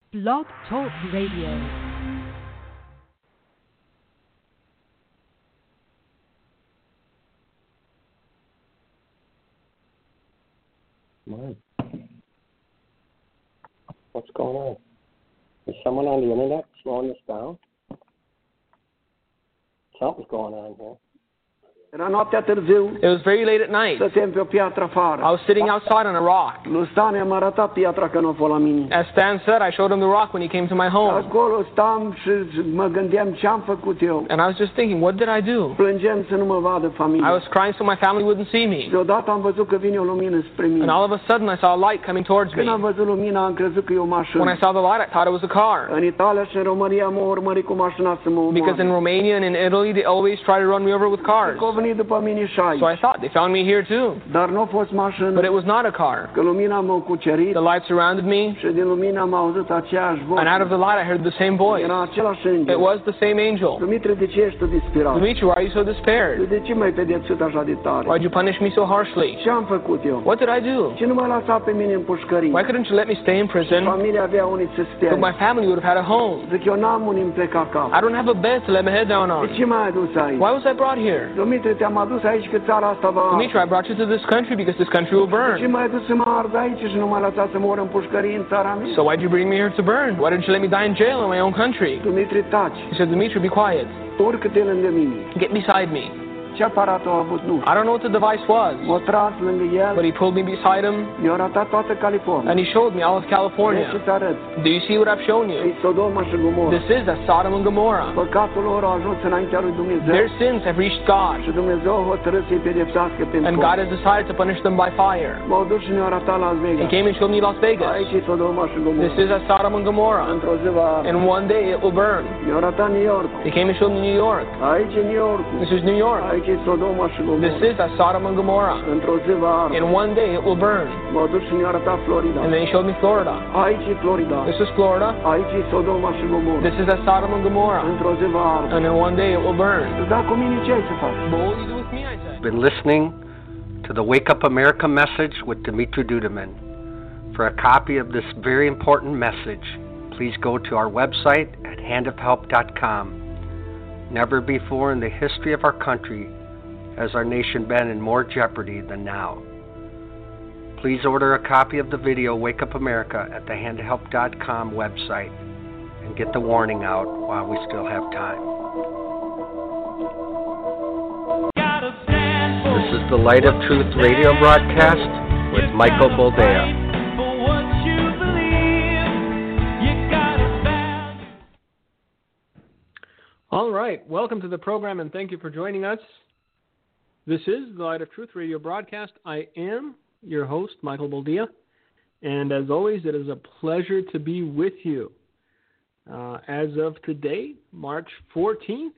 Blog Talk Radio. What's going on? Is someone on the internet slowing this down? Something's going on here. Era noaptea târziu. It was very late at night. Stăteam pe o piatră afară. I was sitting outside on a rock. Lui Stan i-am arătat piatra că nu a fost la mine. As Stan said, I showed him the rock when he came to my home. Acolo stam și mă gândeam ce am făcut eu. And I was just thinking, what did I do? Plângeam să nu mă vadă familia. I was crying so my family wouldn't see me. Deodată am văzut că vine o lumină spre mine. And all of a sudden I saw a light coming towards me. Când am văzut lumina, am crezut că e o mașină. When I saw the light, I thought it was a car. În Italia și în România m-au urmărit cu mașina să mă omoare. Because in Romania and in Italy, they always try to run me over with cars. Că au venit după mine și aici. So I thought they found me here too. Dar nu a fost mașină. But it was not a car. Că lumina m-a cucerit. The light surrounded me. Și din lumina am auzit aceeași voce. And out of the light, I heard the same voice. Era același înger. It was the same angel. Dumitru, de ce ești tu disperat? Dimitri, why are you so despaired? De ce m-ai pedepsit așa de tare? Why'd you punish me so harshly? Ce am făcut eu? What did I do? Ce nu mă lăsa pe mine în pușcărie? Why couldn't you let me stay in prison? Familia avea unii să stea. But my family would have had a home. Zic, eu n-am unii îmi pleca cap. I don't have a bed to let my head down De on. ce m-ai adus aici? Why was I brought here? Dumitru, te-am adus aici că țara asta va... Dimitri, I brought you to this country because this country will De ce burn. m-ai adus să mă ard aici și nu m-ai lăsat să mor în pușcărie în țara mea? So why'd you bring me here to burn? Why didn't you let me die in jail in my own country? Dumitru, taci. He said, Dimitri, be quiet. Urcă-te lângă mine. Get beside me. Ce aparat a avut? Nu. I don't know what the device was, M-a tras lângă el. but he pulled me beside him Mi-a arătat toată California. and he showed me all of Vrei California. să-ți arăt? Do you see what I've shown E you? Sodoma și Gomorra. This is that Sodom and Gomorrah. Păcatul lor a ajuns înaintea lui Dumnezeu. Their sins have reached God, Și Dumnezeu a hotărât să-i pedepsească and pentru God has decided to punish them by fire. M-au dus și ne-au arătat Las He Vegas. came and showed me Las Vegas. Aici e Sodoma și This Gomorra. is that Sodom and Gomorrah. Într-o zi va arde. And one day it will burn. Mi-au arătat New York. He came and showed me New York. Aici e New York. This is New York. Aici e Sodoma și This Gomorra. is that Sodom and Gomorrah. Într-o zi va arde. And one day it will burn. M-au dus și mi-au arătat Florida. And then he showed me Florida. Aici e Florida. This is Florida. Aici e Sodoma și Gomorra. This is that Sodom and Gomorrah. Într-o zi va arde. And then one day it will burn. Dar cu mine ce ai să faci? But what will you do with me, I said? Been listening to the Wake Up America message with Dimitri Duduman. For a copy of this very important message, please go to our website at handofhelp.com. Never before in the history of our country has our nation been in more jeopardy than now. Please order a copy of the video Wake Up America at the handofhelp.com website and get the warning out while we still have time. This is the Light of Truth radio broadcast with Michael Boldea. All right. Welcome to the program, and thank you for joining us. This is the Light of Truth radio broadcast. I am your host, Michael Boldea, and as always, it is a pleasure to be with you. As of today, March 14th,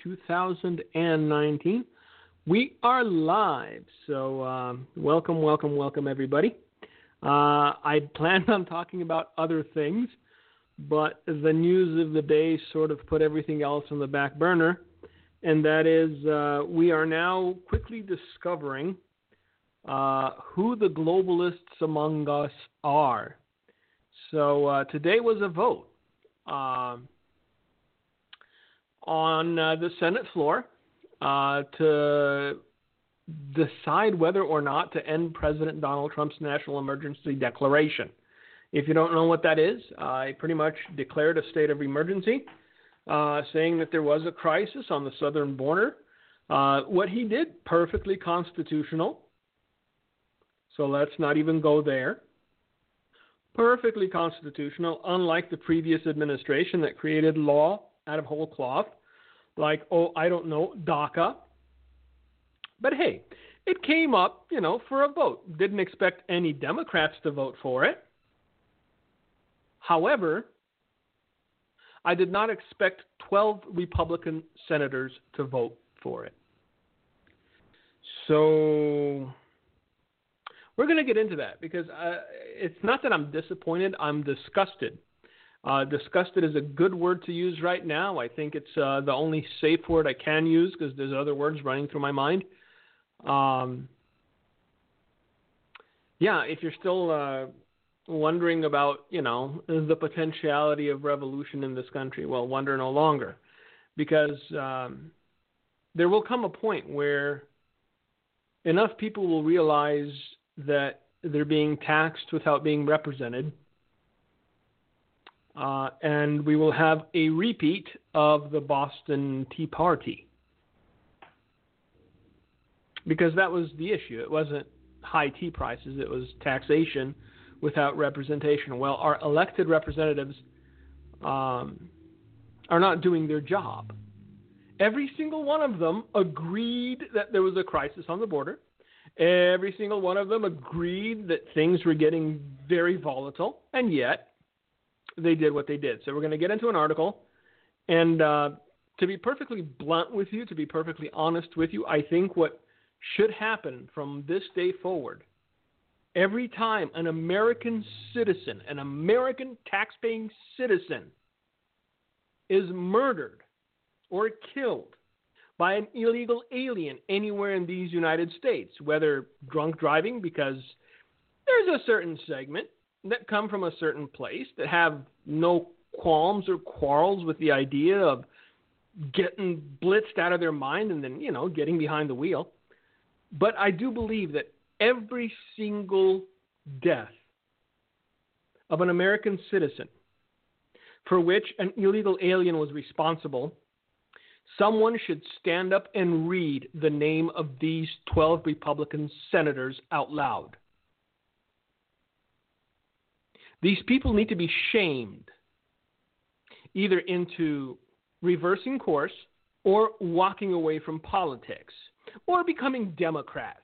2019, we are live. So welcome, everybody. I planned on talking about other things, but the news of the day sort of put everything else on the back burner, and that is we are now quickly discovering who the globalists among us are. So today was a vote on the Senate floor to decide whether or not to end President Donald Trump's national emergency declaration. If you don't know what that is, I pretty much declared a state of emergency, saying that there was a crisis on the southern border. What he did, perfectly constitutional. So let's not even go there. Perfectly constitutional, unlike the previous administration that created law out of whole cloth, like, DACA. But hey, it came up, for a vote. Didn't expect any Democrats to vote for it. However, I did not expect 12 Republican senators to vote for it. So we're going to get into that because it's not that I'm disappointed. I'm disgusted. Disgusted is a good word to use right now. I think it's the only safe word I can use because there's other words running through my mind. If you're still wondering about, the potentiality of revolution in this country. Well, wonder no longer, because there will come a point where enough people will realize that they're being taxed without being represented, and we will have a repeat of the Boston Tea Party. Because that was the issue. It wasn't high tea prices. It was taxation without representation. Well, our elected representatives are not doing their job. Every single one of them agreed that there was a crisis on the border. Every single one of them agreed that things were getting very volatile, and yet they did what they did. So we're going to get into an article, and to be perfectly blunt with you, to be perfectly honest with you, I think what should happen from this day forward, every time an American citizen, an American taxpaying citizen, is murdered or killed by an illegal alien anywhere in these United States, whether drunk driving, because there's a certain segment that come from a certain place that have no qualms or quarrels with the idea of getting blitzed out of their mind and then, getting behind the wheel. But I do believe that every single death of an American citizen for which an illegal alien was responsible, someone should stand up and read the name of these 12 Republican senators out loud. These people need to be shamed, either into reversing course or walking away from politics, or becoming Democrats.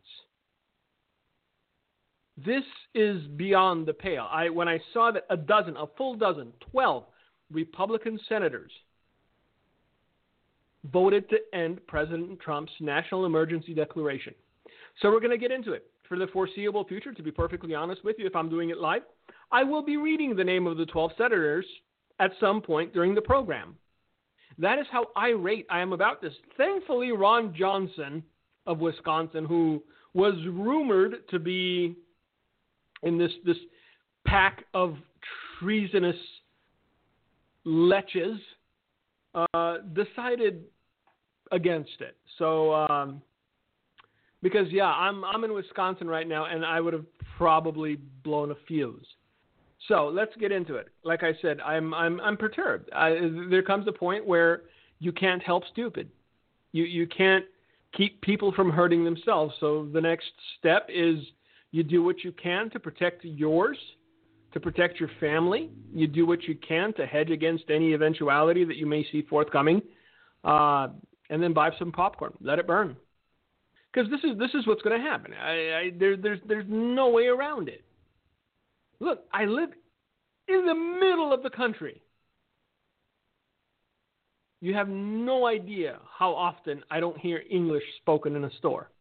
This is beyond the pale. When I saw that a full dozen, 12 Republican senators voted to end President Trump's national emergency declaration. So we're going to get into it. For the foreseeable future, to be perfectly honest with you, if I'm doing it live, I will be reading the name of the 12 senators at some point during the program. That is how irate I am about this. Thankfully, Ron Johnson of Wisconsin, who was rumored to be in this pack of treasonous leches, decided against it. So, because I'm in Wisconsin right now, and I would have probably blown a fuse. So let's get into it. Like I said, I'm perturbed. There comes a point where you can't help stupid. You can't keep people from hurting themselves. So the next step is you do what you can to protect yours, to protect your family. You do what you can to hedge against any eventuality that you may see forthcoming, and then buy some popcorn. Let it burn. Because this is what's going to happen. There's no way around it. Look, I live in the middle of the country. You have no idea how often I don't hear English spoken in a store.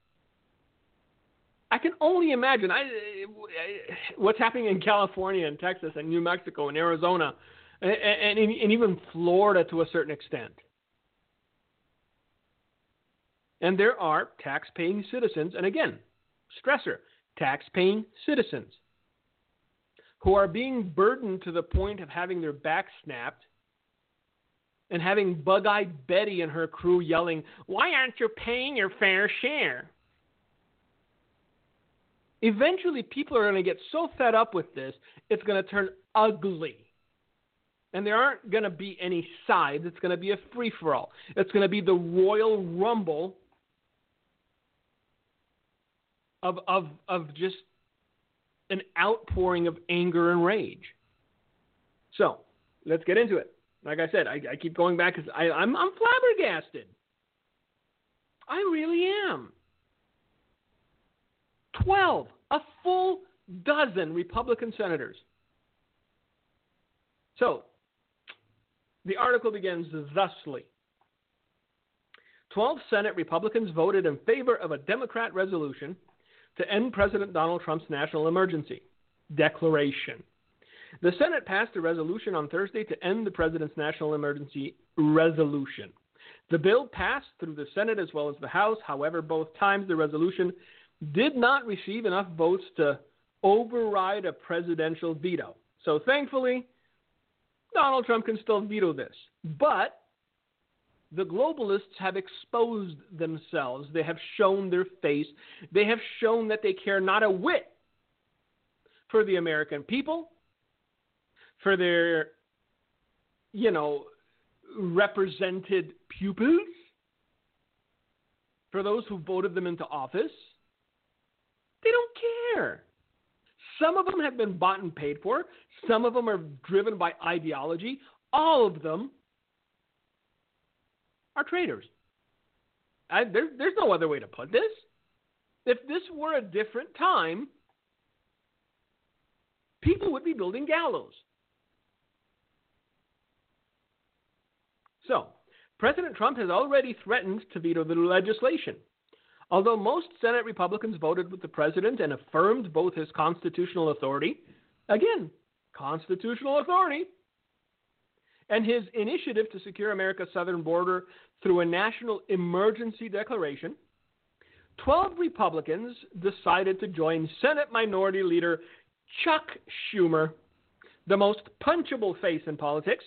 I can only imagine what's happening in California and Texas and New Mexico and Arizona and even Florida to a certain extent. And there are tax-paying citizens, and again, stressor, tax-paying citizens, who are being burdened to the point of having their back snapped and having Bug-Eyed Betty and her crew yelling, "Why aren't you paying your fair share?" Eventually, people are going to get so fed up with this, it's going to turn ugly. And there aren't going to be any sides. It's going to be a free-for-all. It's going to be the Royal Rumble of just an outpouring of anger and rage. So, let's get into it. Like I said, I keep going back because I'm flabbergasted. I really am. 12, a full dozen Republican senators. So, the article begins thusly. 12 Senate Republicans voted in favor of a Democrat resolution to end President Donald Trump's national emergency declaration. The Senate passed a resolution on Thursday to end the president's national emergency resolution. The bill passed through the Senate as well as the House. However, both times the resolution did not receive enough votes to override a presidential veto. So thankfully, Donald Trump can still veto this. But the globalists have exposed themselves. They have shown their face. They have shown that they care not a whit for the American people, for their, represented pupils, for those who voted them into office. They don't care. Some of them have been bought and paid for. Some of them are driven by ideology. All of them are traitors. There's no other way to put this. If this were a different time, people would be building gallows. So, President Trump has already threatened to veto the legislation. Although most Senate Republicans voted with the president and affirmed both his constitutional authority, again, constitutional authority, and his initiative to secure America's southern border through a national emergency declaration, 12 Republicans decided to join Senate Minority Leader Chuck Schumer, the most punchable face in politics,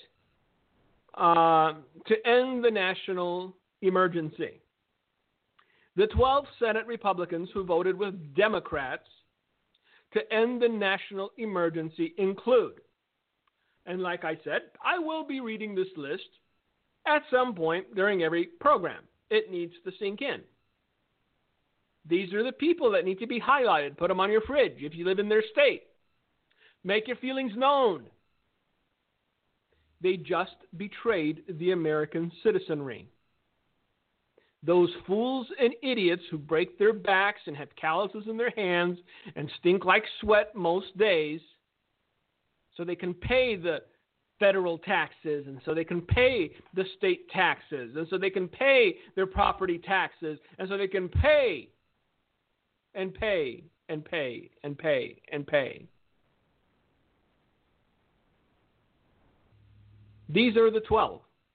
to end the national emergency. The 12 Senate Republicans who voted with Democrats to end the national emergency include, and like I said, I will be reading this list at some point during every program. It needs to sink in. These are the people that need to be highlighted. Put them on your fridge if you live in their state. Make your feelings known. They just betrayed the American citizenry. Those fools and idiots who break their backs and have calluses in their hands and stink like sweat most days so they can pay the federal taxes and so they can pay the state taxes and so they can pay their property taxes and so they can pay and pay and pay and pay and pay. These are the 12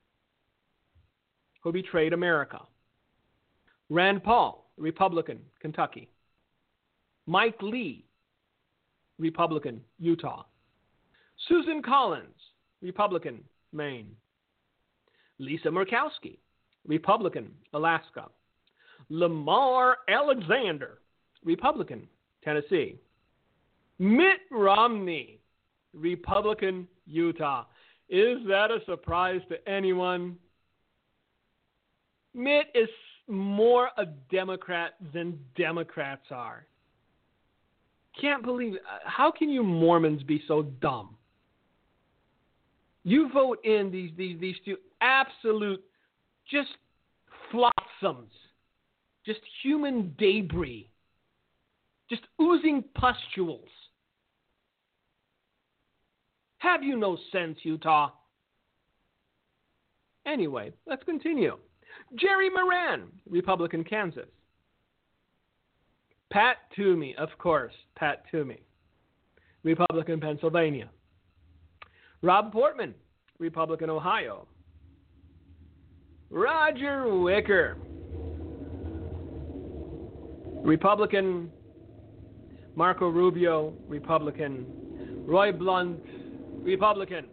who betrayed America. Rand Paul, Republican, Kentucky. Mike Lee, Republican, Utah. Susan Collins, Republican, Maine. Lisa Murkowski, Republican, Alaska. Lamar Alexander, Republican, Tennessee. Mitt Romney, Republican, Utah. Is that a surprise to anyone? Mitt is more a Democrat than Democrats are. Can't believe it. How can you Mormons be so dumb? You vote in these two absolute just flotsams, just human debris, just oozing pustules. Have you no sense, Utah? Anyway, let's continue. Jerry Moran, Republican, Kansas. Pat Toomey, of course, Pat Toomey, Republican, Pennsylvania. Rob Portman, Republican, Ohio. Roger Wicker, Republican. Marco Rubio, Republican. Roy Blunt, Republican.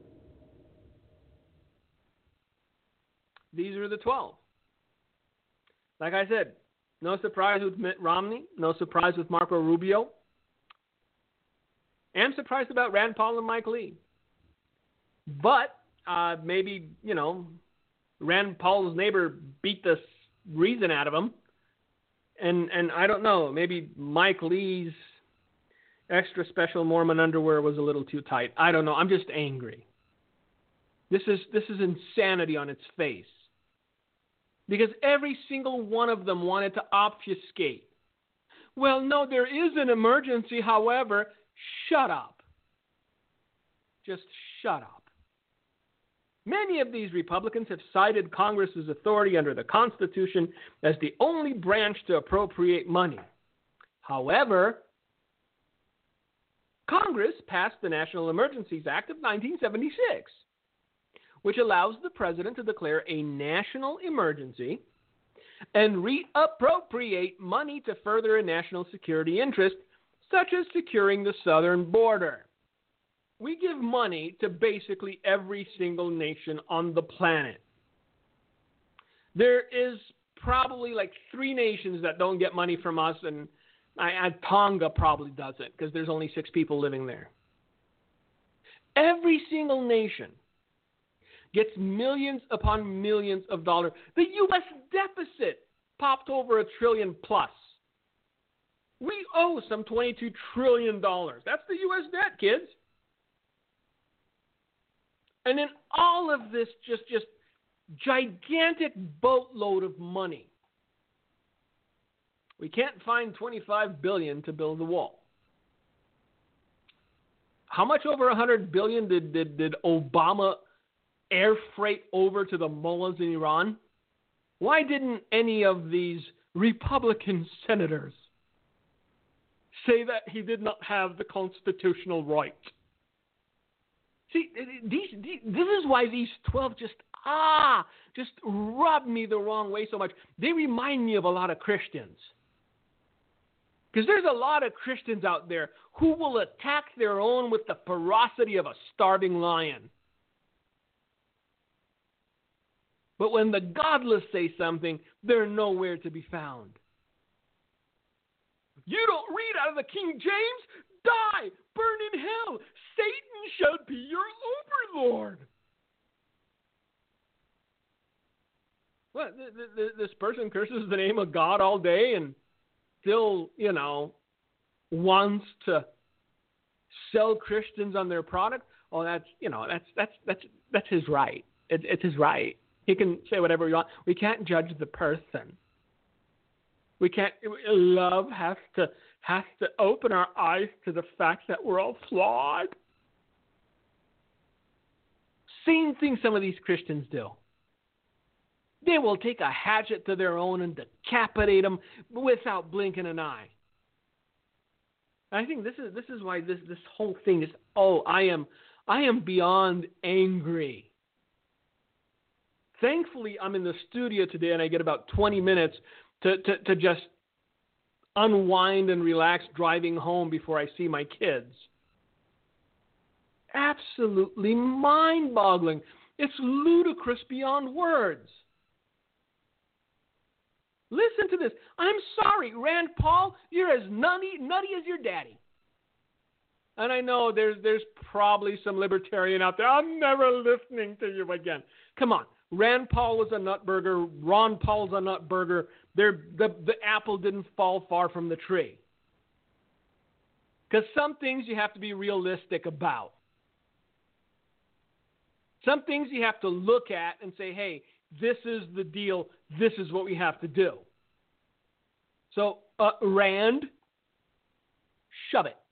These are the 12. Like I said, no surprise with Mitt Romney, no surprise with Marco Rubio. I'm surprised about Rand Paul and Mike Lee. But maybe, Rand Paul's neighbor beat the reason out of him. And I don't know, maybe Mike Lee's extra special Mormon underwear was a little too tight. I don't know. I'm just angry. This is insanity on its face. Because every single one of them wanted to obfuscate. Well, no, there is an emergency. However, shut up. Just shut up. Many of these Republicans have cited Congress's authority under the Constitution as the only branch to appropriate money. However, Congress passed the National Emergencies Act of 1976, which allows the president to declare a national emergency and reappropriate money to further a national security interest, such as securing the southern border. We give money to basically every single nation on the planet. There is probably like 3 nations that don't get money from us, and Tonga probably doesn't because there's only 6 people living there. Every single nation gets millions upon millions of dollars. The U.S. deficit popped over $1 trillion plus. We owe some $22 trillion. That's the U.S. debt, kids. And then all of this just gigantic boatload of money. We can't find $25 billion to build the wall. How much over $100 billion did Obama air freight over to the mullahs in Iran? Why didn't any of these Republican senators say that he did not have the constitutional right? See, this is why these 12 just rub me the wrong way so much. They remind me of a lot of Christians. Because there's a lot of Christians out there who will attack their own with the ferocity of a starving lion. But when the godless say something, they're nowhere to be found. You don't read out of the King James? Die! Burn in hell! Satan shall be your overlord! What? This person curses the name of God all day and still, wants to sell Christians on their product? Oh, that's his right. It's his right. He can say whatever he wants. We can't judge the person. We can't. Love has to open our eyes to the fact that we're all flawed. Same thing some of these Christians do. They will take a hatchet to their own and decapitate them without blinking an eye. I think this is why this whole thing is. I am beyond angry. Thankfully, I'm in the studio today, and I get about 20 minutes to just unwind and relax driving home before I see my kids. Absolutely mind-boggling. It's ludicrous beyond words. Listen to this. I'm sorry, Rand Paul, you're as nutty as your daddy. And I know there's probably some libertarian out there. I'm never listening to you again. Come on. Rand Paul was a nutburger. Ron Paul's a nutburger. The apple didn't fall far from the tree. Because some things you have to be realistic about. Some things you have to look at and say, hey, this is the deal. This is what we have to do. So, Rand, shove it.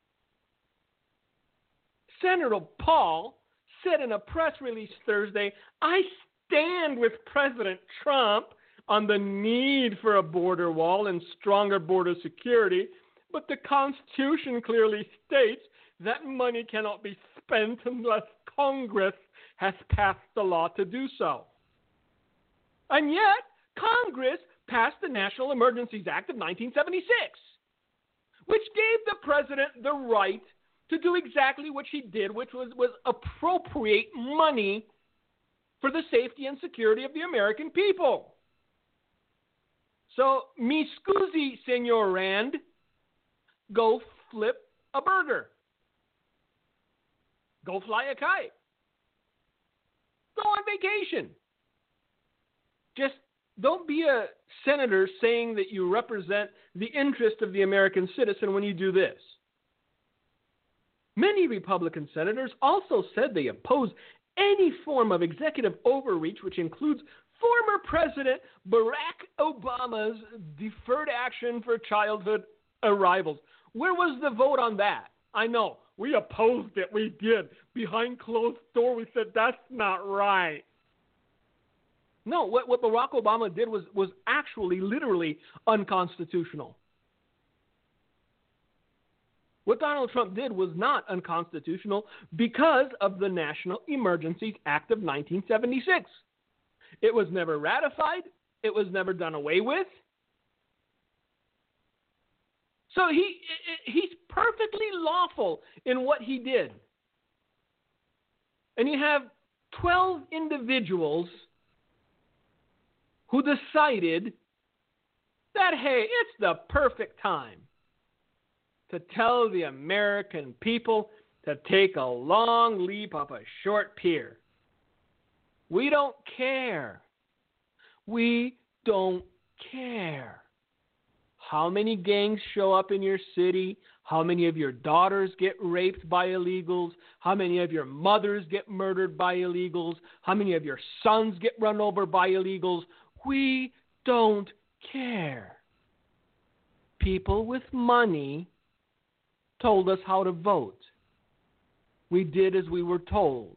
Senator Paul said in a press release Thursday, I stand with President Trump on the need for a border wall and stronger border security, but the Constitution clearly states that money cannot be spent unless Congress has passed the law to do so. And yet, Congress passed the National Emergencies Act of 1976, which gave the president the right to do exactly what she did, which was appropriate money for the safety and security of the American people. So, mi scusi, Senor Rand, go flip a burger. Go fly a kite. Go on vacation. Just don't be a senator saying that you represent the interest of the American citizen when you do this. Many Republican senators also said they oppose any form of executive overreach, which includes former President Barack Obama's deferred action for childhood arrivals. Where was the vote on that? I know. We opposed it. We did. Behind closed door, we said, that's not right. No, what Barack Obama did was actually literally unconstitutional. What Donald Trump did was not unconstitutional because of the National Emergencies Act of 1976. It was never ratified. It was never done away with. So he's perfectly lawful in what he did. And you have 12 individuals who decided that, hey, it's the perfect time to tell the American people to take a long leap up a short pier. We don't care. We don't care how many gangs show up in your city, how many of your daughters get raped by illegals, how many of your mothers get murdered by illegals, how many of your sons get run over by illegals. We don't care. People with money told us how to vote. We did as we were told.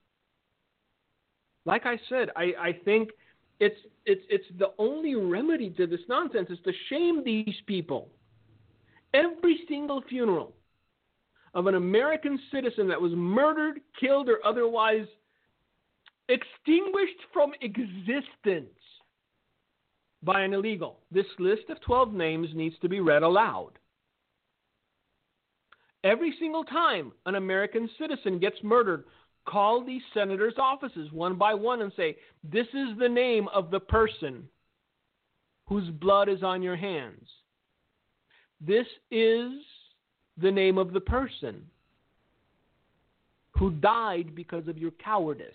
Like I said, I think it's the only remedy to this nonsense is to shame these people. Every single funeral of an American citizen that was murdered, killed, or otherwise extinguished from existence by an illegal. This list of 12 names needs to be read aloud. Every single time an American citizen gets murdered, call these senators' offices one by one and say, this is the name of the person whose blood is on your hands. This is the name of the person who died because of your cowardice.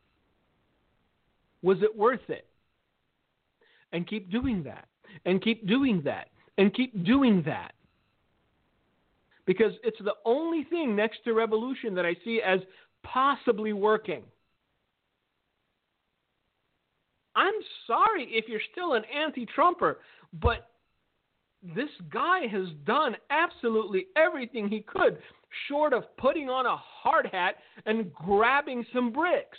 Was it worth it? And keep doing that, and keep doing that, and keep doing that. Because it's the only thing next to revolution that I see as possibly working. I'm sorry if you're still an anti-Trumper, but this guy has done absolutely everything he could, short of putting on a hard hat and grabbing some bricks.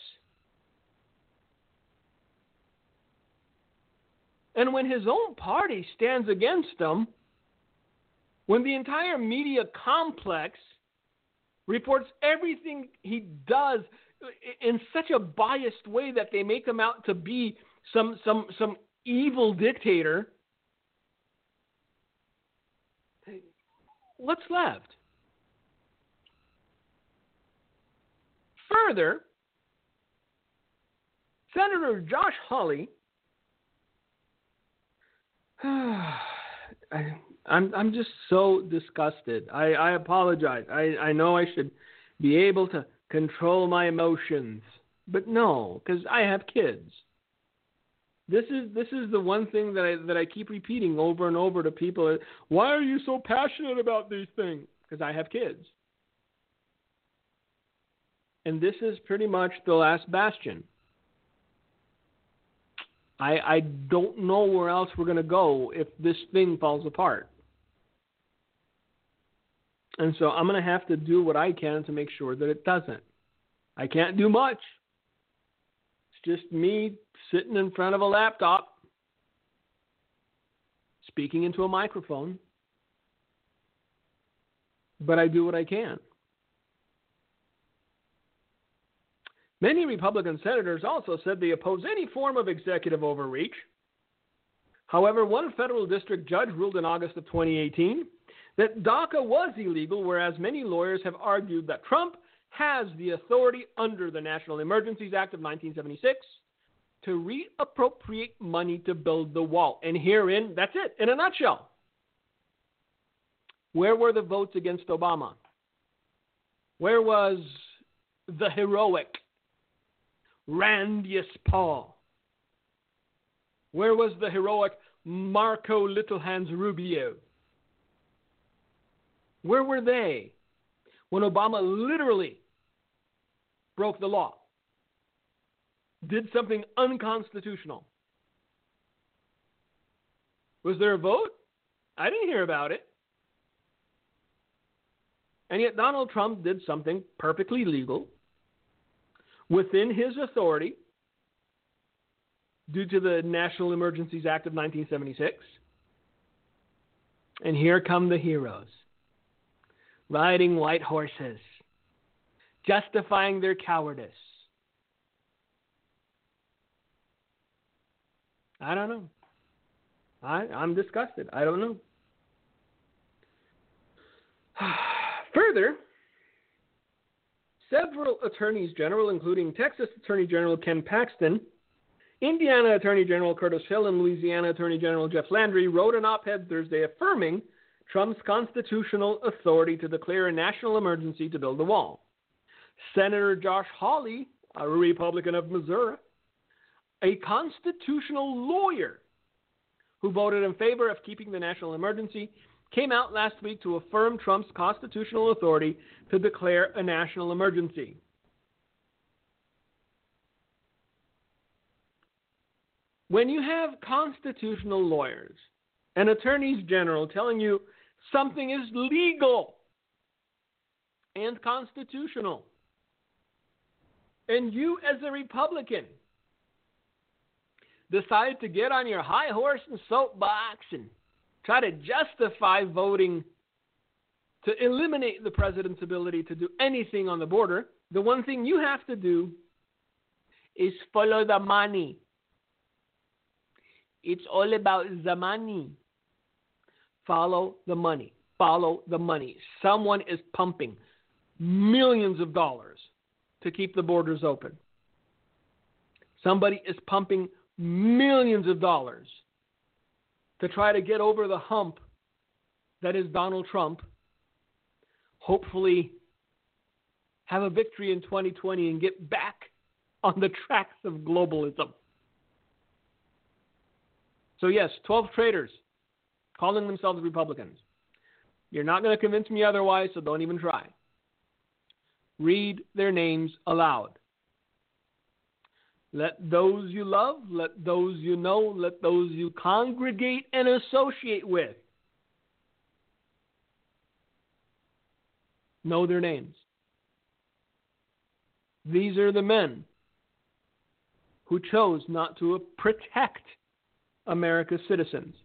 And when his own party stands against him, when the entire media complex reports everything he does in such a biased way that they make him out to be some evil dictator, what's left? Further, Senator Josh Hawley, I'm just so disgusted. I apologize. I know I should be able to control my emotions, but no, because I have kids. This is the one thing that I keep repeating over and over to people. Why are you so passionate about these things? Because I have kids. And this is pretty much the last bastion. I don't know where else we're going to go if this thing falls apart. And so I'm going to have to do what I can to make sure that it doesn't. I can't do much. It's just me sitting in front of a laptop, speaking into a microphone. But I do what I can. Many Republican senators also said they oppose any form of executive overreach. However, one federal district judge ruled in August of 2018 that DACA was illegal, whereas many lawyers have argued that Trump has the authority under the National Emergencies Act of 1976 to reappropriate money to build the wall. And herein, that's it, in a nutshell. Where were the votes against Obama? Where was the heroic Randius Paul? Where was the heroic Marco Littlehands Rubio? Where were they when Obama literally broke the law, did something unconstitutional? Was there a vote? I didn't hear about it. And yet Donald Trump did something perfectly legal within his authority due to the National Emergencies Act of 1976. And here come the heroes, riding white horses, justifying their cowardice. I don't know. I'm disgusted. I don't know. Further, several attorneys general, including Texas Attorney General Ken Paxton, Indiana Attorney General Curtis Hill, and Louisiana Attorney General Jeff Landry, wrote an op-ed Thursday affirming Trump's constitutional authority to declare a national emergency to build a wall. Senator Josh Hawley, a Republican of Missouri, a constitutional lawyer who voted in favor of keeping the national emergency, came out last week to affirm Trump's constitutional authority to declare a national emergency. When you have constitutional lawyers and attorneys general telling you something is legal and constitutional, and you as a Republican decide to get on your high horse and soapbox and try to justify voting to eliminate the president's ability to do anything on the border, the one thing you have to do is follow the money. It's all about the money. Follow the money. Follow the money. Someone is pumping millions of dollars to keep the borders open. Somebody is pumping millions of dollars to try to get over the hump that is Donald Trump, hopefully have a victory in 2020 and get back on the tracks of globalism. So yes, 12 traitors calling themselves Republicans. You're not going to convince me otherwise, so don't even try. Read their names aloud. Let those you love, let those you know, let those you congregate and associate with know their names. These are the men who chose not to protect America's citizens.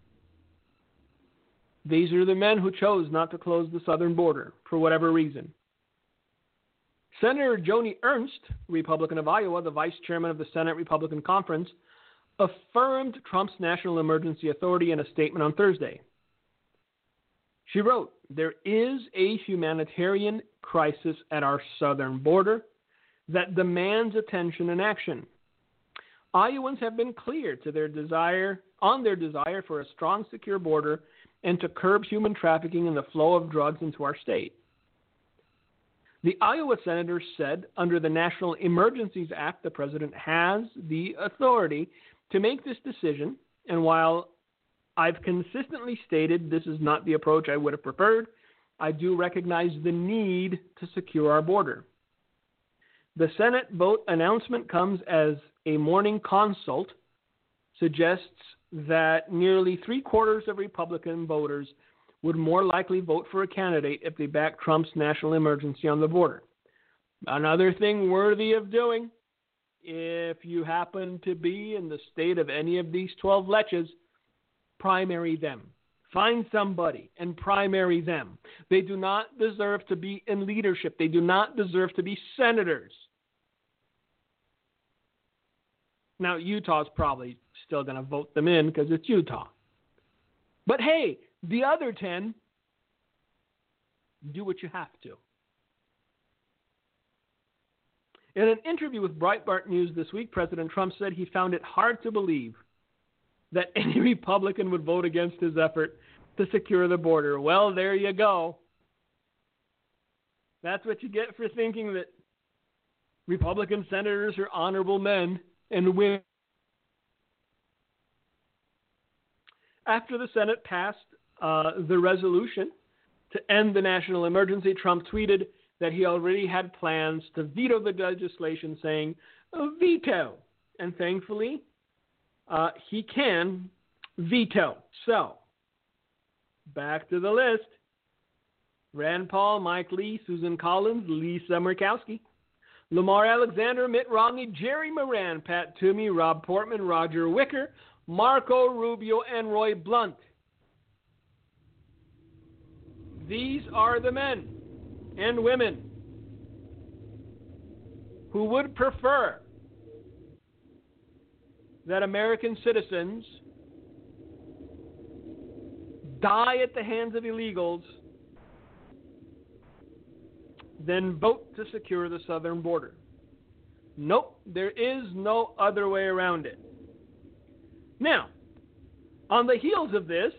These are the men who chose not to close the southern border for whatever reason. Senator Joni Ernst, Republican of Iowa, the vice chairman of the Senate Republican Conference, affirmed Trump's national emergency authority in a statement on Thursday. She wrote, "There is a humanitarian crisis at our southern border that demands attention and action. Iowans have been clear to their desire for a strong, secure border and to curb human trafficking and the flow of drugs into our state." The Iowa senator said under the National Emergencies Act, the president has the authority to make this decision, and while I've consistently stated this is not the approach I would have preferred, I do recognize the need to secure our border. The Senate vote announcement comes as a Morning Consult suggests that nearly 3/4 of Republican voters would more likely vote for a candidate if they back Trump's national emergency on the border. Another thing worthy of doing, if you happen to be in the state of any of these 12 leches, primary them. Find somebody and primary them. They do not deserve to be in leadership. They do not deserve to be senators. Now, Utah's probably still going to vote them in because it's Utah. But hey, the other 10, do what you have to. In an interview with Breitbart News this week, President Trump said he found it hard to believe that any Republican would vote against his effort to secure the border. Well, there you go. That's what you get for thinking that Republican senators are honorable men and women. After the Senate passed the resolution to end the national emergency, Trump tweeted that he already had plans to veto the legislation, saying, veto. And thankfully, he can veto. So, back to the list. Rand Paul, Mike Lee, Susan Collins, Lisa Murkowski, Lamar Alexander, Mitt Romney, Jerry Moran, Pat Toomey, Rob Portman, Roger Wicker, Marco Rubio, and Roy Blunt. These are the men and women who would prefer that American citizens die at the hands of illegals then vote to secure the southern border. Nope, there is no other way around it. Now, on the heels of this,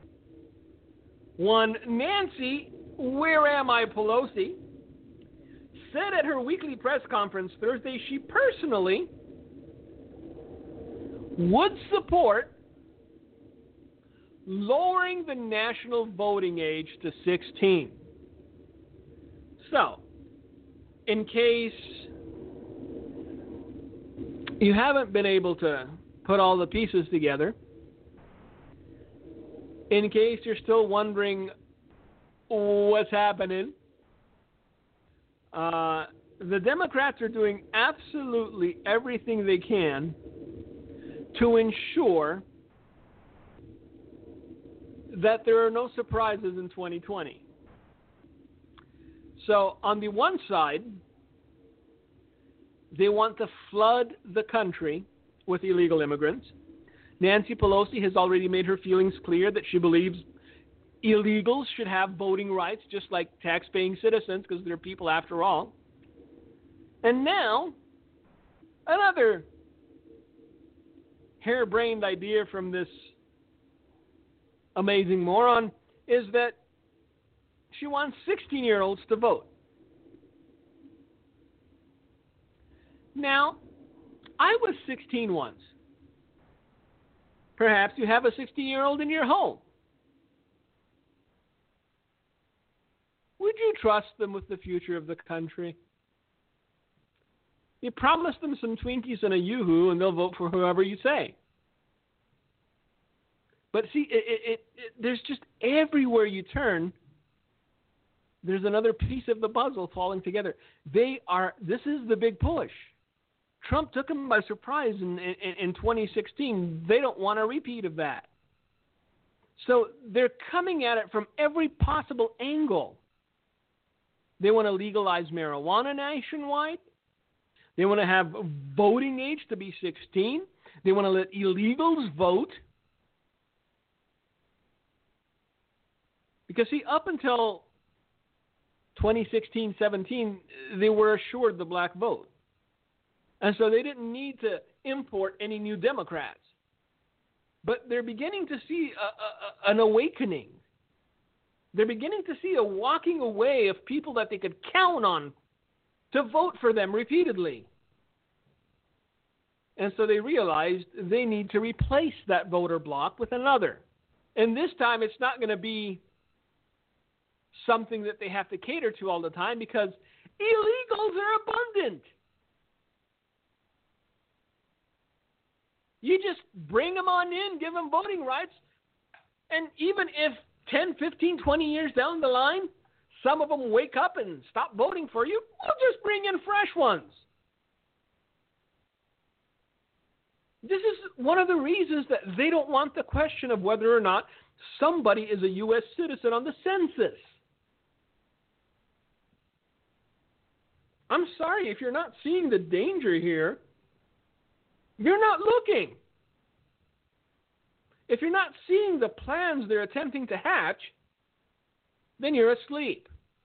one Nancy, where am I Pelosi, said at her weekly press conference Thursday she personally would support lowering the national voting age to 16. So, in case you haven't been able to put all the pieces together, in case you're still wondering what's happening, the Democrats are doing absolutely everything they can to ensure that there are no surprises in 2020. So on the one side, they want to flood the country with illegal immigrants. Nancy Pelosi has already made her feelings clear that she believes illegals should have voting rights just like tax-paying citizens because they're people after all. And now, another harebrained idea from this amazing moron is that she wants 16-year-olds to vote. Now, I was 16 once. Perhaps you have a 16-year-old in your home. Would you trust them with the future of the country? You promise them some Twinkies and a Yoo-hoo, and they'll vote for whoever you say. But see, there's just everywhere you turn, there's another piece of the puzzle falling together. This is the big push. Trump took them by surprise in 2016. They don't want a repeat of that. So they're coming at it from every possible angle. They want to legalize marijuana nationwide. They want to have voting age to be 16. They want to let illegals vote. Because, see, up until 2016-17, they were assured the black vote. And so they didn't need to import any new Democrats. But they're beginning to see an awakening. They're beginning to see a walking away of people that they could count on to vote for them repeatedly. And so they realized they need to replace that voter bloc with another. And this time it's not going to be something that they have to cater to all the time because illegals are abundant. You just bring them on in, give them voting rights, and even if 10, 15, 20 years down the line, some of them wake up and stop voting for you, we'll just bring in fresh ones. This is one of the reasons that they don't want the question of whether or not somebody is a U.S. citizen on the census. I'm sorry, if you're not seeing the danger here, you're not looking. If you're not seeing the plans they're attempting to hatch, then you're asleep.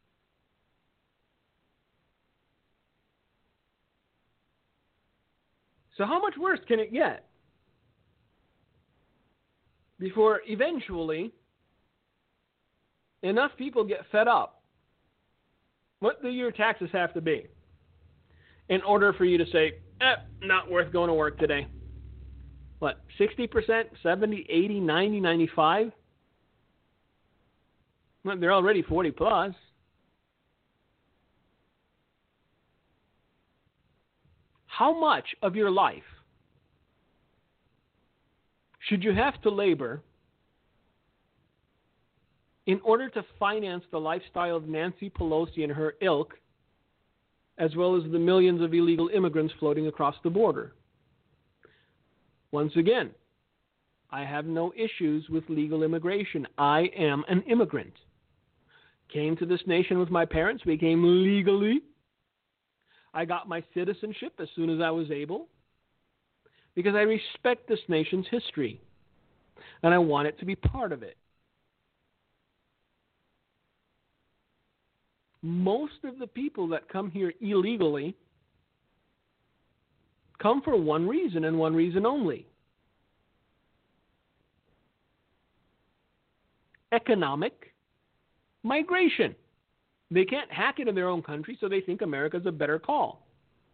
So how much worse can it get before eventually enough people get fed up? What do your taxes have to be in order for you to say, not worth going to work today? What, 60%, 70, 80, 90, 95? Well, they're already 40 plus. How much of your life should you have to labor in order to finance the lifestyle of Nancy Pelosi and her ilk, as well as the millions of illegal immigrants floating across the border? Once again, I have no issues with legal immigration. I am an immigrant. Came to this nation with my parents, became legally. I got my citizenship as soon as I was able because I respect this nation's history and I want it to be part of it. most of the people that come here illegally come for one reason and one reason only: economic migration. They can't hack it in their own country, so they think America's a better call.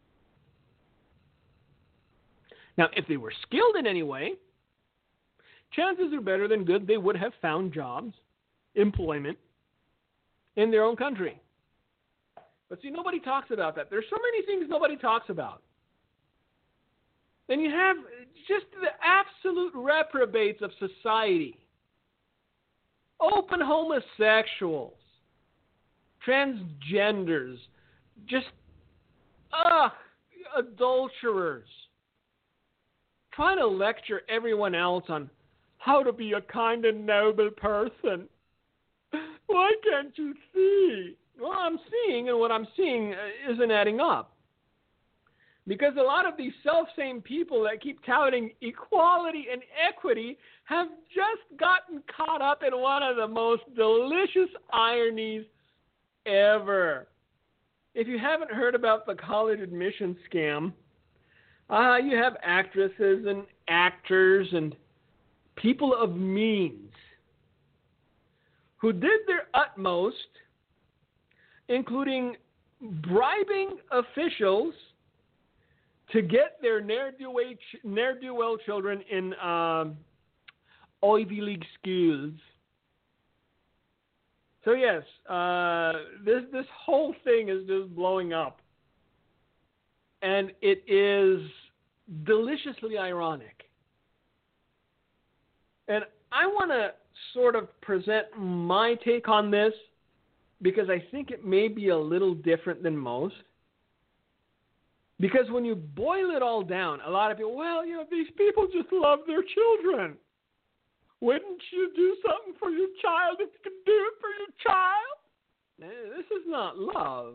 Now, if they were skilled in any way, chances are better than good they would have found jobs, employment, in their own country. But see, nobody talks about that. There's so many things nobody talks about. Then you have just the absolute reprobates of society. Open homosexuals, transgenders, just adulterers, trying to lecture everyone else on how to be a kind and noble person. Why can't you see? Well, I'm seeing, and what I'm seeing isn't adding up. Because a lot of these self-same people that keep touting equality and equity have just gotten caught up in one of the most delicious ironies ever. If you haven't heard about the college admission scam, you have actresses and actors and people of means who did their utmost, including bribing officials to get their ne'er-do-well children in Ivy League schools. So yes, this whole thing is just blowing up. And it is deliciously ironic. And I want to sort of present my take on this because I think it may be a little different than most. Because when you boil it all down, a lot of people, well, these people just love their children. Wouldn't you do something for your child if you could do it for your child? This is not love.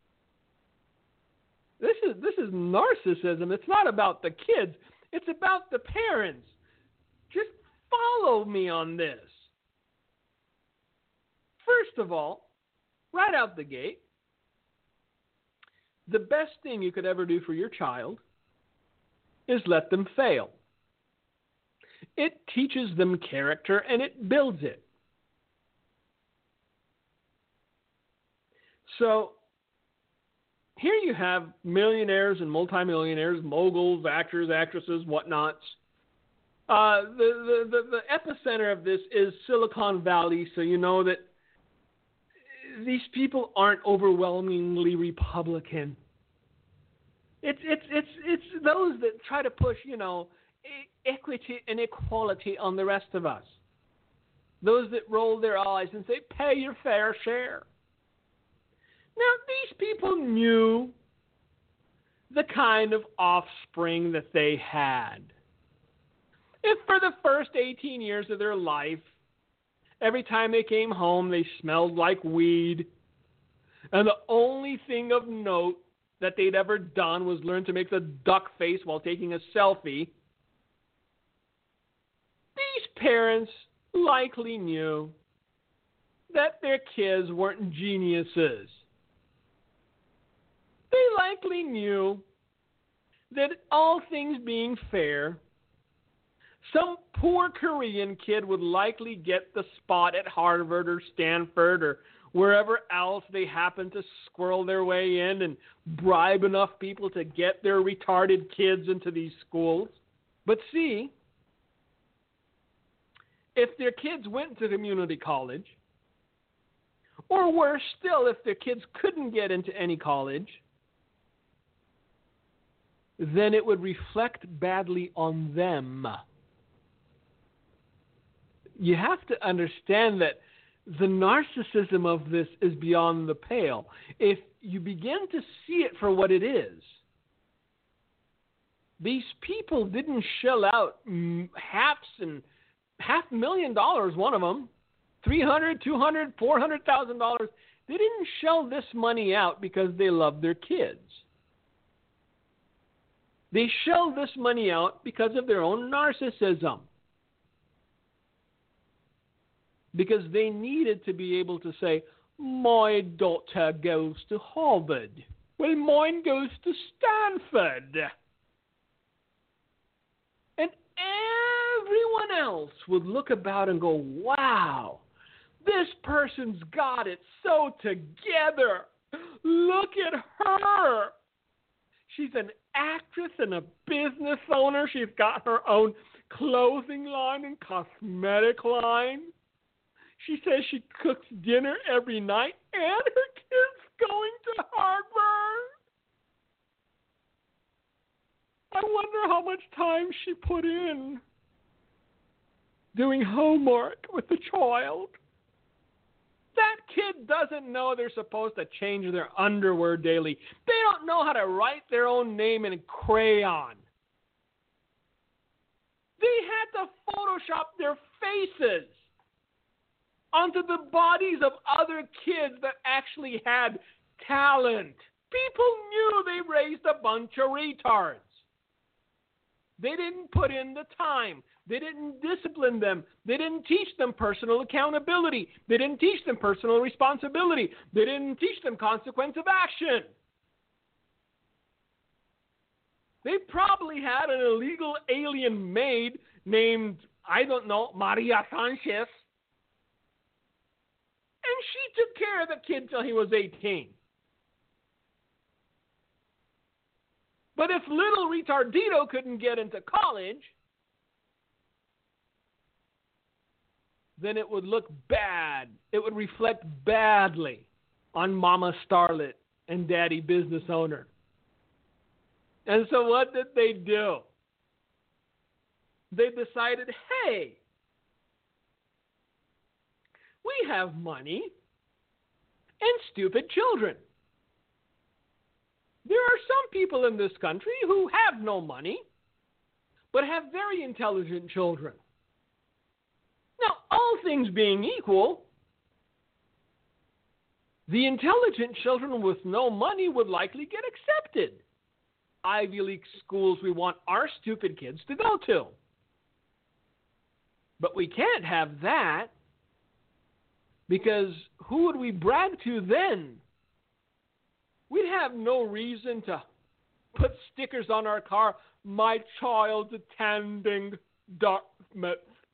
This is narcissism. It's not about the kids. It's about the parents. Just follow me on this. First of all, right out the gate, the best thing you could ever do for your child is let them fail. It teaches them character and it builds it. So here you have millionaires and multimillionaires, moguls, actors, actresses, whatnots. The epicenter of this is Silicon Valley, so you know that these people aren't overwhelmingly Republican. It's those that try to push, equity and equality on the rest of us. Those that roll their eyes and say, pay your fair share. Now, these people knew the kind of offspring that they had. If for the first 18 years of their life, every time they came home, they smelled like weed, and the only thing of note that they'd ever done was learn to make the duck face while taking a selfie, these parents likely knew that their kids weren't geniuses. They likely knew that all things being fair, some poor Korean kid would likely get the spot at Harvard or Stanford or wherever else they happen to squirrel their way in and bribe enough people to get their retarded kids into these schools. But see, if their kids went to community college, or worse still, if their kids couldn't get into any college, then it would reflect badly on them. You have to understand that the narcissism of this is beyond the pale. If you begin to see it for what it is, these people didn't shell out $500,000, one of them, $300,000, $200,000, $400,000. They didn't shell this money out because they love their kids. They shelled this money out because of their own narcissism. Because they needed to be able to say, My daughter goes to Harvard. Well, mine goes to Stanford. And everyone else would look about and go, wow, this person's got it so together. Look at her. She's an actress and a business owner. She's got her own clothing line and cosmetic line. She says she cooks dinner every night, and her kid's going to Harvard. I wonder how much time she put in doing homework with the child. That kid doesn't know they're supposed to change their underwear daily. They don't know how to write their own name in crayon. They had to Photoshop their faces onto the bodies of other kids that actually had talent. People knew they raised a bunch of retards. They didn't put in the time. They didn't discipline them. They didn't teach them personal accountability. They didn't teach them personal responsibility. They didn't teach them consequence of action. They probably had an illegal alien maid named, I don't know, Maria Sanchez. And she took care of the kid till he was 18. But if little retardito couldn't get into college, then it would look bad. It would reflect badly on Mama Starlet and Daddy Business Owner. And so what did they do? They decided, hey, we have money and stupid children. There are some people in this country who have no money, but have very intelligent children. Now, all things being equal, the intelligent children with no money would likely get accepted. Ivy League schools we want our stupid kids to go to. But we can't have that, because who would we brag to then? We'd have no reason to put stickers on our car, my child's attending Dartmouth.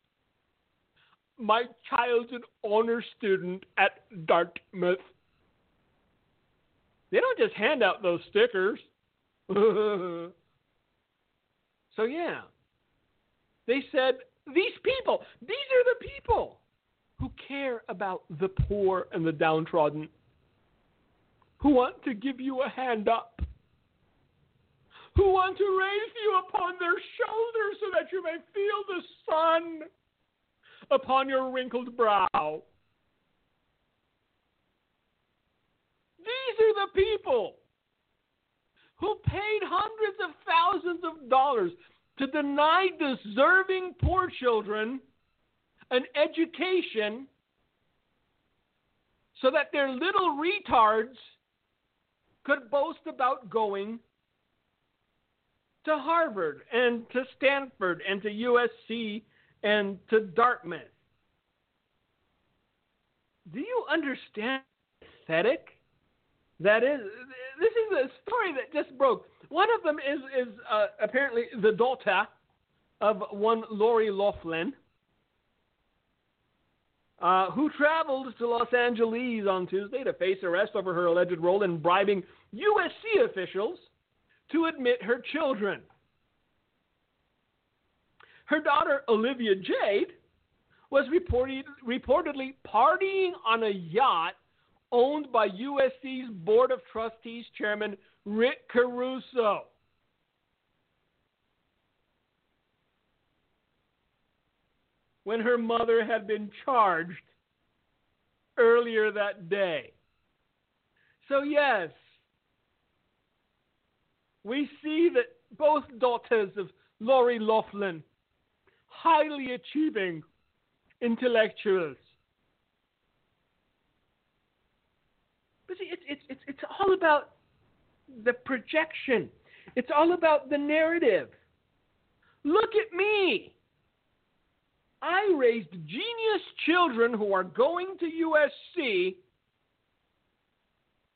My child's an honor student at Dartmouth. They don't just hand out those stickers. So yeah, they said, these are the people who care about the poor and the downtrodden, who want to give you a hand up, who want to raise you upon their shoulders so that you may feel the sun upon your wrinkled brow. These are the people who paid hundreds of thousands of dollars to deny deserving poor children an education so that their little retards could boast about going to Harvard and to Stanford and to USC and to Dartmouth. Do you understand how pathetic that is? This is a story that just broke. One of them is apparently the daughter of one Lori Loughlin, who traveled to Los Angeles on Tuesday to face arrest over her alleged role in bribing USC officials to admit her children. Her daughter, Olivia Jade, was reportedly partying on a yacht owned by USC's Board of Trustees Chairman Rick Caruso. When her mother had been charged earlier that day. So yes, we see that both daughters of Lori Loughlin, highly achieving intellectuals. But see, it's all about the projection. It's all about the narrative. Look at me. I raised genius children who are going to USC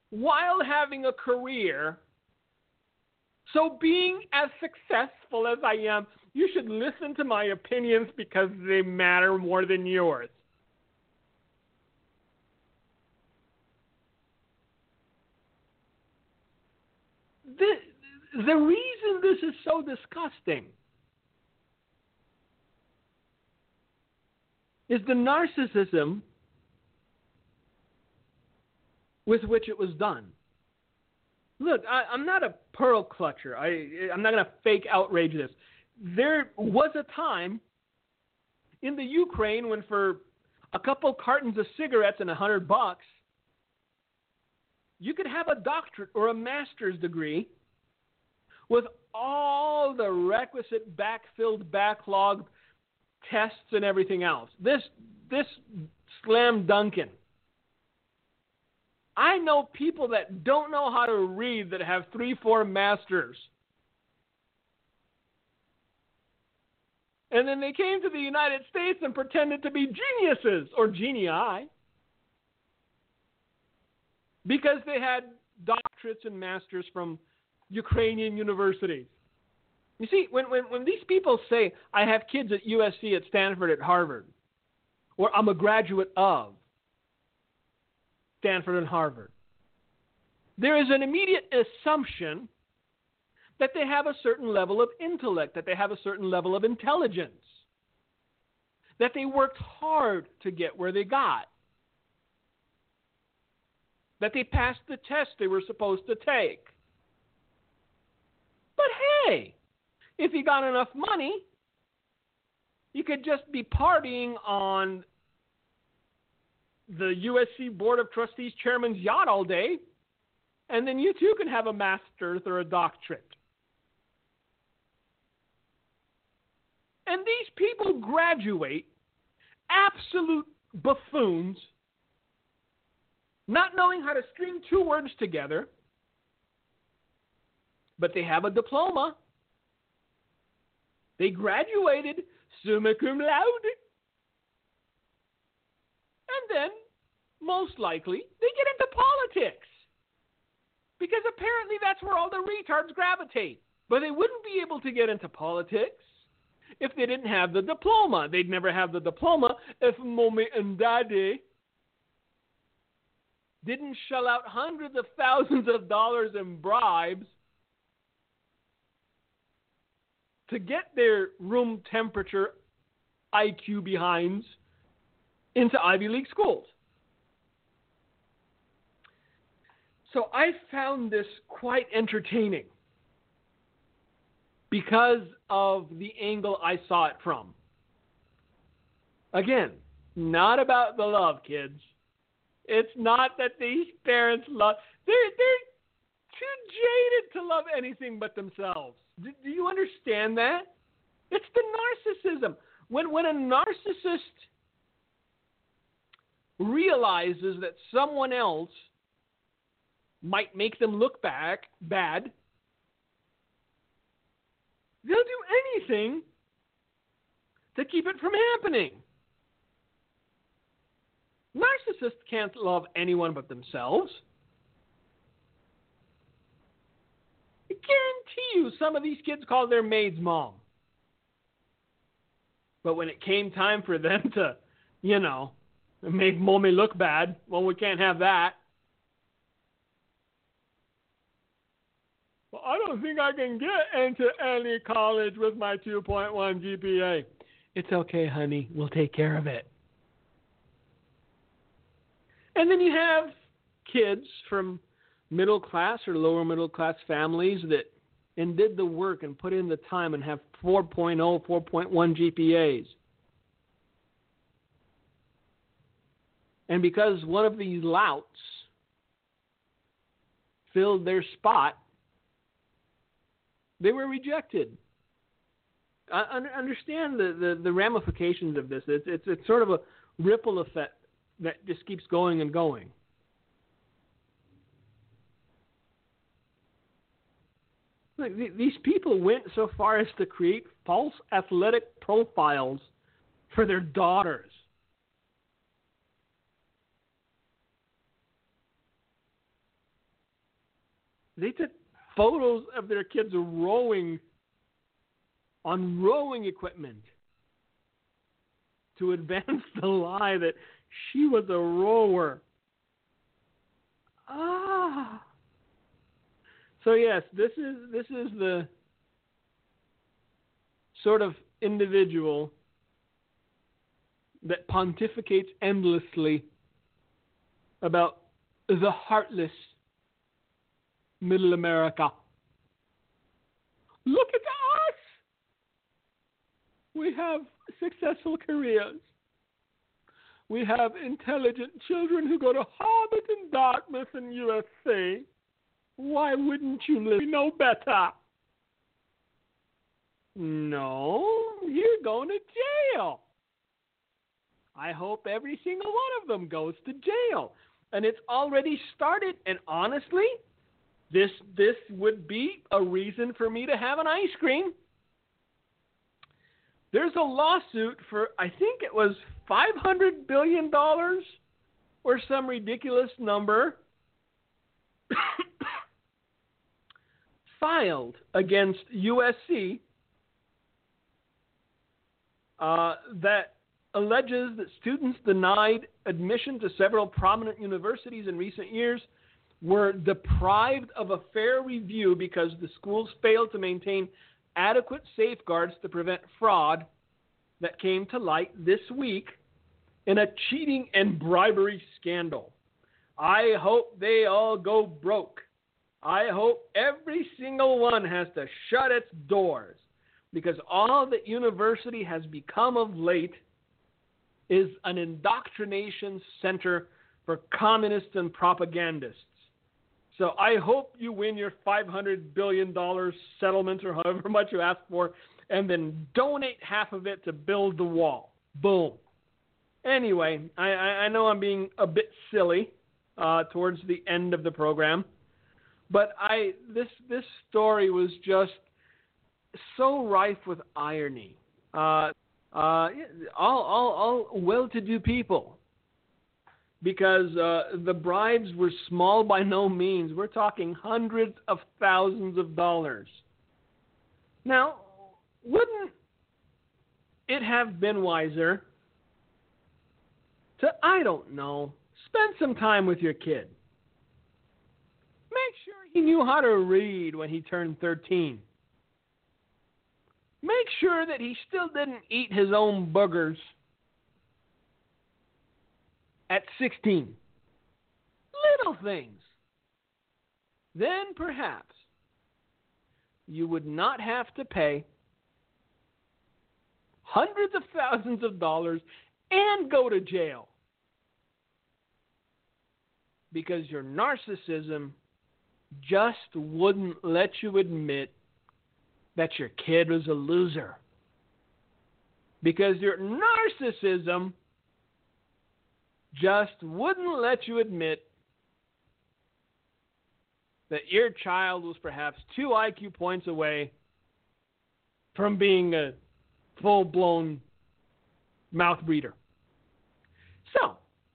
while having a career. So being as successful as I am, you should listen to my opinions because they matter more than yours. The reason this is so disgusting is the narcissism with which it was done. Look, I'm not a pearl clutcher. I'm not going to fake outrage this. There was a time in the Ukraine when for a couple cartons of cigarettes and $100, you could have a doctorate or a master's degree with all the requisite backfilled backlog tests and everything else. This slam dunking. I know people that don't know how to read that have 3-4 masters. And then they came to the United States and pretended to be geniuses or genii because they had doctorates and masters from Ukrainian universities. You see, when these people say, I have kids at USC, at Stanford, at Harvard, or I'm a graduate of Stanford and Harvard, there is an immediate assumption that they have a certain level of intellect, that they have a certain level of intelligence, that they worked hard to get where they got, that they passed the test they were supposed to take. But hey, if you got enough money, you could just be partying on the USC Board of Trustees chairman's yacht all day, and then you too can have a master's or a doctorate. And these people graduate absolute buffoons, not knowing how to string two words together, but they have a diploma. They graduated summa cum laude. And then, most likely, they get into politics. Because apparently that's where all the retards gravitate. But they wouldn't be able to get into politics if they didn't have the diploma. They'd never have the diploma if Mommy and Daddy didn't shell out hundreds of thousands of dollars in bribes to get their room temperature IQ behinds into Ivy League schools. So I found this quite entertaining because of the angle I saw it from. Again, not about the love, kids. It's not that these parents love. They're too jaded to love anything but themselves. Do you understand that? It's the narcissism. When a narcissist realizes that someone else might make them look bad, they'll do anything to keep it from happening. Narcissists can't love anyone but themselves. I guarantee you some of these kids called their maids mom. But when it came time for them to, make mommy look bad, well, we can't have that. Well, I don't think I can get into any college with my 2.1 GPA. It's okay, honey. We'll take care of it. And then you have kids from middle class or lower middle class families that did the work and put in the time and have 4.0, 4.1 GPAs. And because one of these louts filled their spot, they were rejected. I understand the ramifications of this. It's sort of a ripple effect that just keeps going and going. Like, these people went so far as to create false athletic profiles for their daughters. They took photos of their kids rowing on rowing equipment to advance the lie that she was a rower. So yes, this is the sort of individual that pontificates endlessly about the heartless Middle America. Look at us! We have successful careers. We have intelligent children who go to Harvard and Dartmouth and USA. Why wouldn't you know better? No, you're going to jail. I hope every single one of them goes to jail. And it's already started. And honestly, this would be a reason for me to have an ice cream. There's a lawsuit for, I think it was $500 billion or some ridiculous number filed against USC that alleges that students denied admission to several prominent universities in recent years were deprived of a fair review because the schools failed to maintain adequate safeguards to prevent fraud that came to light this week in a cheating and bribery scandal. I hope they all go broke. I hope every single one has to shut its doors, because all that university has become of late is an indoctrination center for communists and propagandists. So I hope you win your $500 billion settlement or however much you ask for, and then donate half of it to build the wall. Boom. Anyway, I know I'm being a bit silly towards the end of the program, but this story was just so rife with irony. All well-to-do people, because the bribes were small by no means. We're talking hundreds of thousands of dollars. Now, wouldn't it have been wiser to, I don't know, spend some time with your kid? Make sure he knew how to read when he turned 13. Make sure that he still didn't eat his own boogers at 16. Little things. Then perhaps you would not have to pay hundreds of thousands of dollars and go to jail, because your narcissism just wouldn't let you admit that your kid was a loser. Because your narcissism just wouldn't let you admit that your child was perhaps 2 IQ points away from being a full-blown mouth breather. So,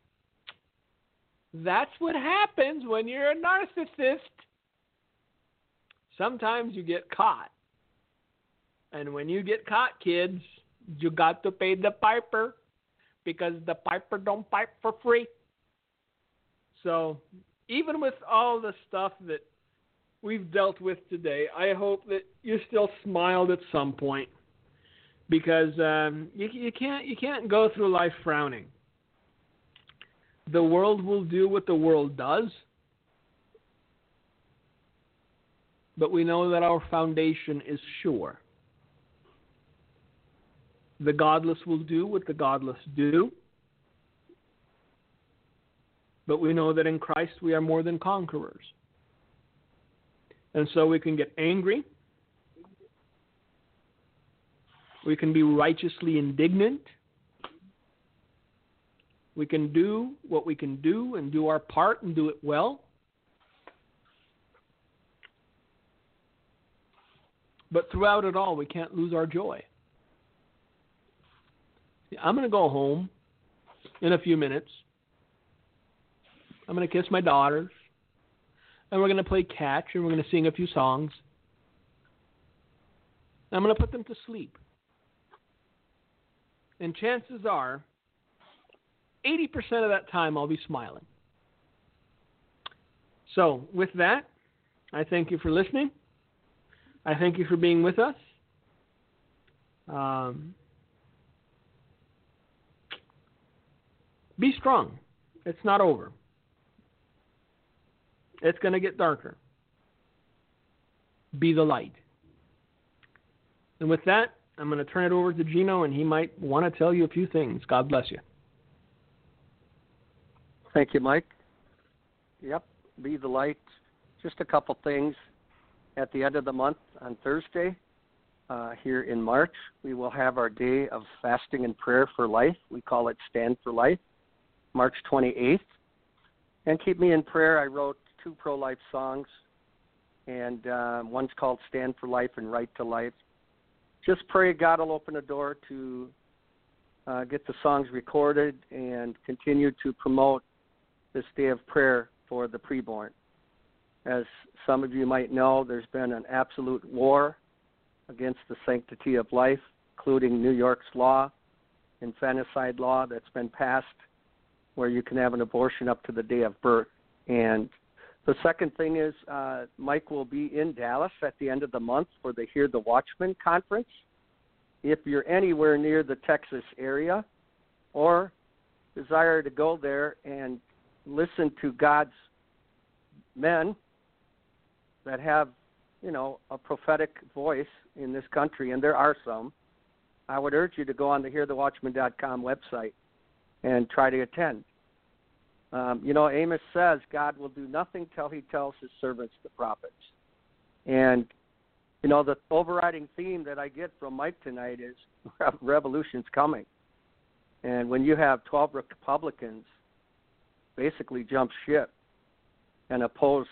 that's what happens when you're a narcissist. Sometimes you get caught. And when you get caught, kids, you got to pay the piper, because the piper don't pipe for free. So even with all the stuff that we've dealt with today, I hope that you still smiled at some point, because you can't go through life frowning. The world will do what the world does, but we know that our foundation is sure. The godless will do what the godless do, but we know that in Christ we are more than conquerors. And so we can get angry. We can be righteously indignant. We can do what we can do and do our part and do it well. But throughout it all, we can't lose our joy. I'm going to go home in a few minutes. I'm going to kiss my daughters. and we're going to play catch, and we're going to sing a few songs. I'm going to put them to sleep. And chances are, 80% of that time I'll be smiling. So, with that, I thank you for listening. I thank you for being with us. Be strong. It's not over. It's going to get darker. Be the light. And with that, I'm going to turn it over to Gino, and he might want to tell you a few things. God bless you. Thank you, Mike. Yep, be the light. Just a couple things. At the end of the month on Thursday, here in March, we will have our day of fasting and prayer for life. We call it Stand for Life, March 28th. And keep me in prayer. I wrote 2 pro-life songs, and one's called Stand for Life and Right to Life. Just pray God will open a door to get the songs recorded and continue to promote this day of prayer for the preborn. As some of you might know, there's been an absolute war against the sanctity of life, including New York's law, infanticide law that's been passed, where you can have an abortion up to the day of birth. And the second thing is Mike will be in Dallas at the end of the month for the Hear the Watchman conference. If you're anywhere near the Texas area or desire to go there and listen to God's men that have, a prophetic voice in this country, and there are some, I would urge you to go on the hearthewatchman.com website and try to attend. Amos says God will do nothing till he tells his servants, the prophets. And, the overriding theme that I get from Mike tonight is revolution's coming. And when you have 12 Republicans basically jump ship and oppose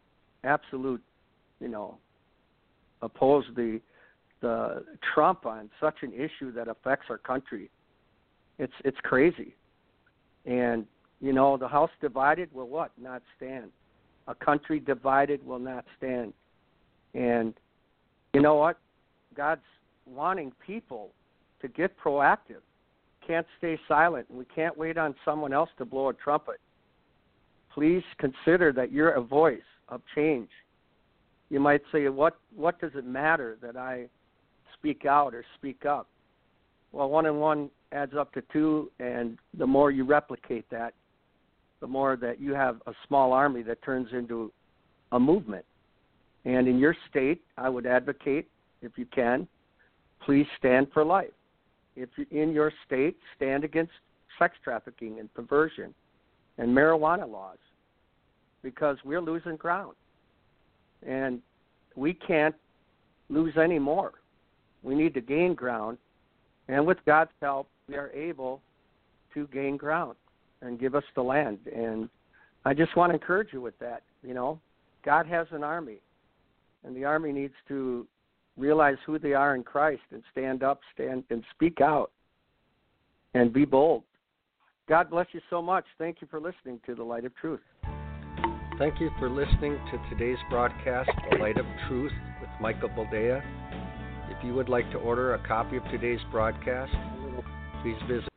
oppose the Trump on such an issue that affects our country, it's crazy. And the house divided will what? Not stand. A country divided will not stand. And you know what? God's wanting people to get proactive. Can't stay silent, and we can't wait on someone else to blow a trumpet. Please consider that you're a voice of change. You might say, what does it matter that I speak out or speak up? Well, 1 and 1 adds up to 2, and the more you replicate that, the more that you have a small army that turns into a movement. And in your state, I would advocate, if you can, please stand for life. If you're in your state, stand against sex trafficking and perversion and marijuana laws, because we're losing ground. And we can't lose any more. We need to gain ground. And with God's help, we are able to gain ground and give us the land. And I just want to encourage you with that. God has an army, and the army needs to realize who they are in Christ and stand up, stand and speak out and be bold. God bless you so much. Thank you for listening to The Light of Truth. Thank you for listening to today's broadcast, The Light of Truth, with Michael Boldea. If you would like to order a copy of today's broadcast, please visit